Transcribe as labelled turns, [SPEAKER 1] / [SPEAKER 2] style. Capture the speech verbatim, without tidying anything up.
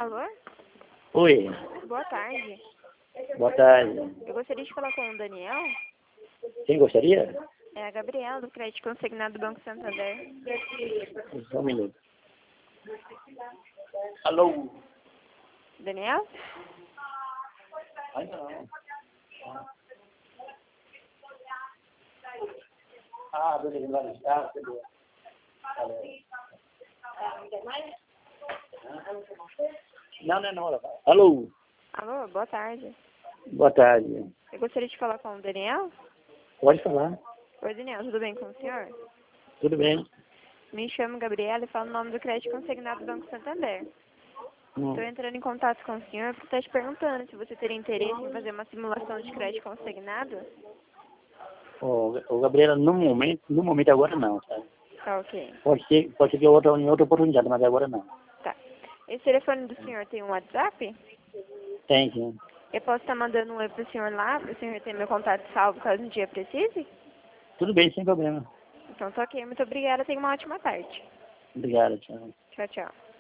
[SPEAKER 1] Alô?
[SPEAKER 2] Oi,
[SPEAKER 1] Boa tarde.
[SPEAKER 2] boa tarde.
[SPEAKER 1] Eu gostaria de falar com o Daniel.
[SPEAKER 2] Quem gostaria?
[SPEAKER 1] É a Gabriela, do Crédito Consignado do Banco Santander.
[SPEAKER 2] Só um minuto. Alô?
[SPEAKER 1] Daniel?
[SPEAKER 2] Ai, não. Ah, beleza, vai deixar, beleza. Não, não é não, ela vai. Alô?
[SPEAKER 1] Alô, boa tarde.
[SPEAKER 2] Boa tarde.
[SPEAKER 1] Eu gostaria de falar com o Daniel.
[SPEAKER 2] Pode falar.
[SPEAKER 1] Oi, Daniel, tudo bem com o senhor?
[SPEAKER 2] Tudo bem?
[SPEAKER 1] Me chamo Gabriela e falo o nome do Crédito Consignado do Banco Santander.
[SPEAKER 2] Hum.
[SPEAKER 1] Estou entrando em contato com o senhor porque estou te perguntando se você teria interesse em fazer uma simulação de crédito consignado.
[SPEAKER 2] Ô, ô, Gabriela, no momento, no momento agora não, tá?
[SPEAKER 1] Tá ok.
[SPEAKER 2] Pode ser, pode ser que outra, em outra oportunidade, mas agora não.
[SPEAKER 1] Tá. Esse telefone do senhor tem um WhatsApp?
[SPEAKER 2] Tem, sim.
[SPEAKER 1] Eu posso estar mandando um oi pro senhor lá, para o senhor ter meu contato salvo caso um dia precise?
[SPEAKER 2] Tudo bem, sem problema.
[SPEAKER 1] Então tá ok. Muito obrigada. Tenha uma ótima tarde.
[SPEAKER 2] Obrigado, tchau.
[SPEAKER 1] Tchau, tchau.